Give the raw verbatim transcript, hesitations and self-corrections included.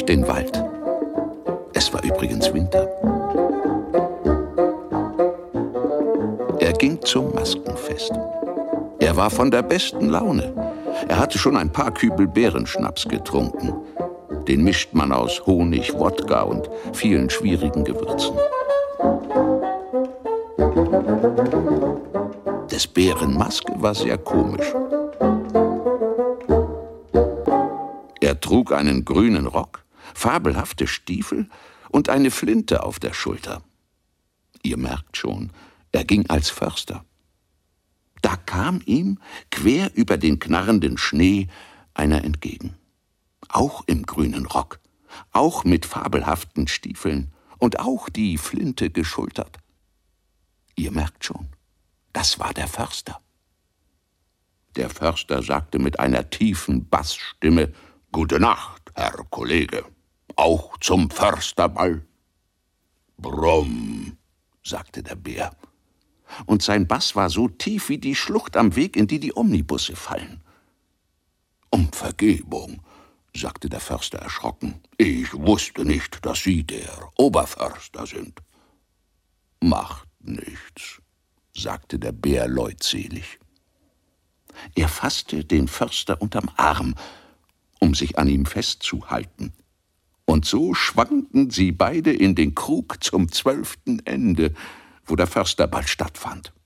den Wald. Es war übrigens Winter. Er ging zum Maskenfest. Er war von der besten Laune. Er hatte schon ein paar Kübel Beerenschnaps getrunken. Den mischt man aus Honig, Wodka und vielen schwierigen Gewürzen. Des Bären Maske war sehr komisch. Er trug einen grünen Rock, fabelhafte Stiefel und eine Flinte auf der Schulter. Ihr merkt schon, er ging als Förster. Da kam ihm, quer über den knarrenden Schnee, einer entgegen. Auch im grünen Rock, auch mit fabelhaften Stiefeln und auch die Flinte geschultert. Ihr merkt schon, das war der Förster. Der Förster sagte mit einer tiefen Bassstimme: »Gute Nacht, Herr Kollege, auch zum Försterball?« »Brumm«, sagte der Bär. Und sein Bass war so tief wie die Schlucht am Weg, in die die Omnibusse fallen. »Um Vergebung«, sagte der Förster erschrocken. »Ich wusste nicht, dass Sie der Oberförster sind.« »Macht nichts«, sagte der Bär leutselig. Er fasste den Förster unterm Arm, um sich an ihm festzuhalten. Und so schwankten sie beide in den Krug zum zwölften Ende, wo der Försterball stattfand.